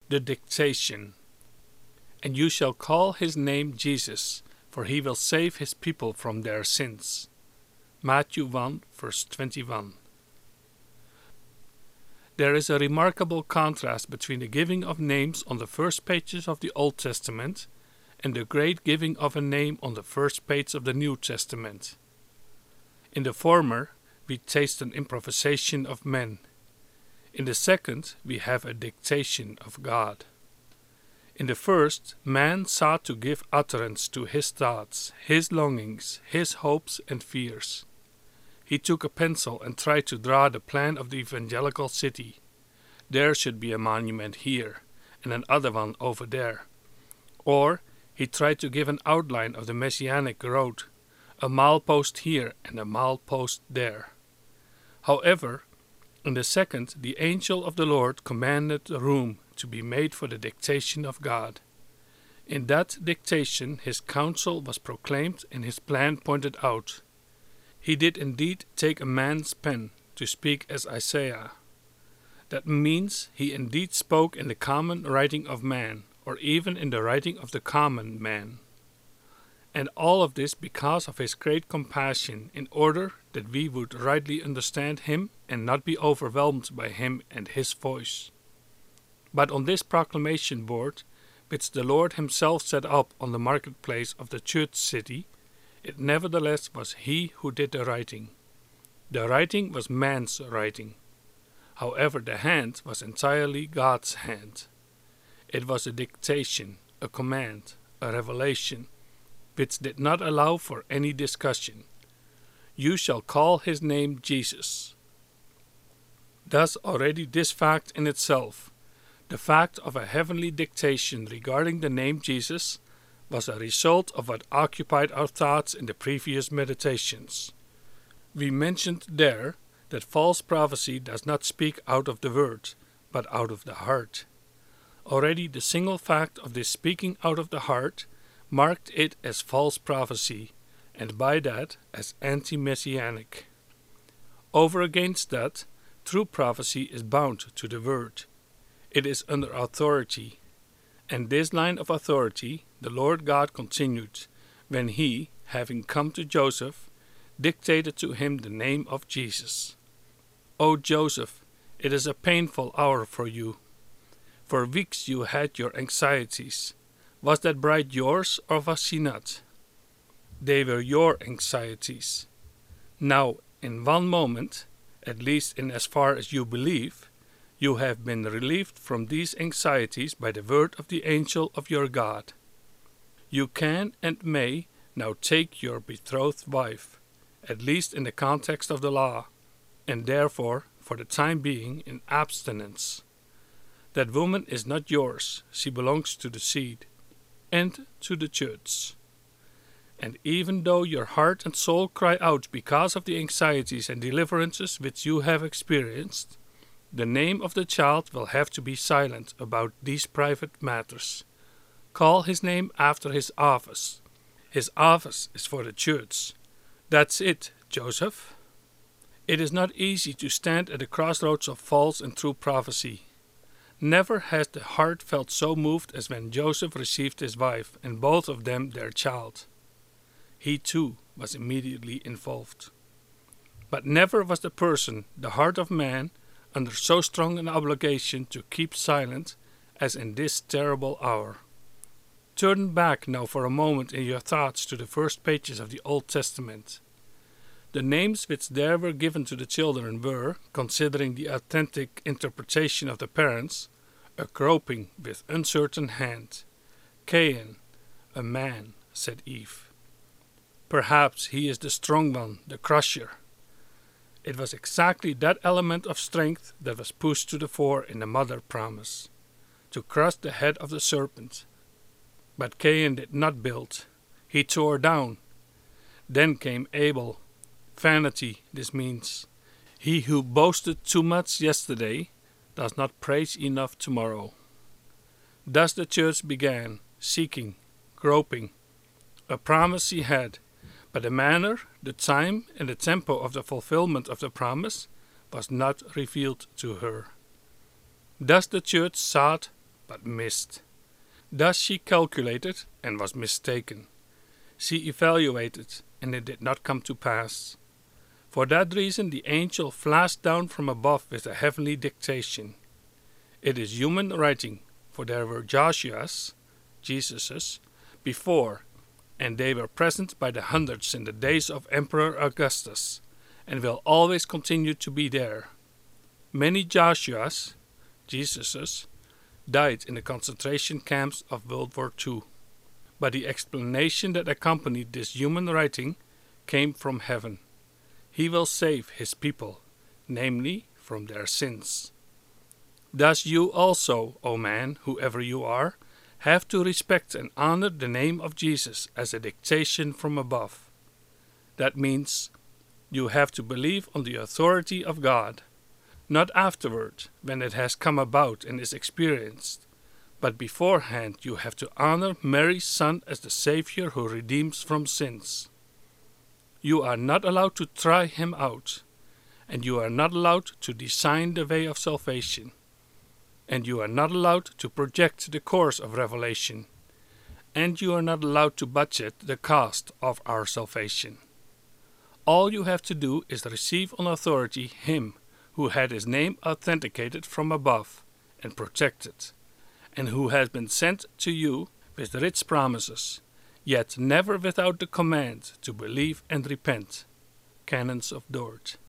The dictation. And you shall call his name Jesus, for he will save his people from their sins. Matthew 1, verse 21. There is a remarkable contrast between the giving of names on the first pages of the Old Testament and the great giving of a name on the first page of the New Testament. In the former, we taste an improvisation of men. In the second, we have a dictation of God. In the first, man sought to give utterance to his thoughts, his longings, his hopes and fears. He took a pencil and tried to draw the plan of the evangelical city. There should be a monument here, and another one over there. Or he tried to give an outline of the Messianic road, a milepost here and a milepost there. However, in the second, the angel of the Lord commanded the room to be made for the dictation of God. In that dictation his counsel was proclaimed and his plan pointed out. He did indeed take a man's pen to speak as Isaiah. That means he indeed spoke in the common writing of man, or even in the writing of the common man. And all of this because of his great compassion, in order that we would rightly understand him and not be overwhelmed by him and his voice. But on this proclamation board, which the Lord himself set up on the marketplace of the church city, it nevertheless was he who did the writing. The writing was man's writing. However, the hand was entirely God's hand. It was a dictation, a command, a revelation, which did not allow for any discussion. You shall call his name Jesus. Thus already this fact in itself, the fact of a heavenly dictation regarding the name Jesus, was a result of what occupied our thoughts in the previous meditations. We mentioned there that false prophecy does not speak out of the word, but out of the heart. Already the single fact of this speaking out of the heart marked it as false prophecy, and by that as anti-messianic. Over against that, true prophecy is bound to the word. It is under authority, and this line of authority the Lord God continued, when he, having come to Joseph, dictated to him the name of Jesus. O Joseph, it is a painful hour for you. For weeks you had your anxieties. Was that bride yours, or was she not? They were your anxieties. Now, in one moment, at least in as far as you believe, you have been relieved from these anxieties by the word of the angel of your God. You can and may now take your betrothed wife, at least in the context of the law, and therefore, for the time being, in abstinence. That woman is not yours, she belongs to the seed, and to the church. And even though your heart and soul cry out because of the anxieties and deliverances which you have experienced, the name of the child will have to be silent about these private matters. Call his name after his office. His office is for the church. That's it, Joseph. It is not easy to stand at the crossroads of false and true prophecy. Never has the heart felt so moved as when Joseph received his wife, and both of them their child. He too was immediately involved. But never was the person, the heart of man, under so strong an obligation to keep silent as in this terrible hour. Turn back now for a moment in your thoughts to the first pages of the Old Testament. The names which there were given to the children were, considering the authentic interpretation of the parents, a groping with uncertain hand. Cain, a man, said Eve. Perhaps he is the strong one, the crusher. It was exactly that element of strength that was pushed to the fore in the mother promise, to crush the head of the serpent. But Cain did not build, he tore down. Then came Abel. Vanity, this means. He who boasted too much yesterday does not praise enough tomorrow. Thus the church began, seeking, groping. A promise she had, but the manner, the time, and the tempo of the fulfillment of the promise was not revealed to her. Thus the church sought, but missed. Thus she calculated and was mistaken. She evaluated, and it did not come to pass. For that reason the angel flashed down from above with a heavenly dictation. It is human writing, for there were Joshua's, Jesus's, before, and they were present by the hundreds in the days of Emperor Augustus, and will always continue to be there. Many Joshua's, Jesus's, died in the concentration camps of World War II, but the explanation that accompanied this human writing came from heaven. He will save his people, namely from their sins. Thus you also, O man, whoever you are, have to respect and honor the name of Jesus as a dictation from above. That means you have to believe on the authority of God, not afterward, when it has come about and is experienced, but beforehand you have to honor Mary's Son as the Savior who redeems from sins. You are not allowed to try him out, and you are not allowed to design the way of salvation, and you are not allowed to project the course of revelation, and you are not allowed to budget the cost of our salvation. All you have to do is receive on authority him who had his name authenticated from above and protected, and who has been sent to you with rich promises, yet never without the command to believe and repent. Canons of Dort.